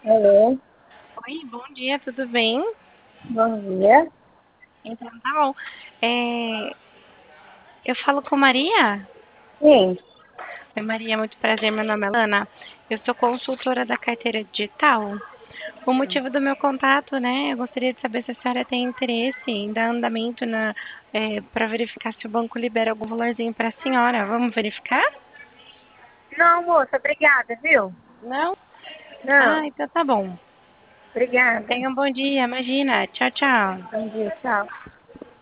Alô, Oi, bom dia, tudo bem? bom dia. Então tá bom. É, eu falo com Maria? Sim, Oi, Maria, muito prazer, meu nome é Lana. Eu sou consultora da carteira digital. O motivo do meu contato, né? Eu gostaria de saber se a senhora tem interesse em dar andamento para verificar se o banco libera algum valorzinho para a senhora. Vamos verificar? não, moça, obrigada, viu? Não? Ah, Não, então tá bom. obrigada. Tenha um bom dia, imagina. Tchau, tchau. Bom dia, tchau.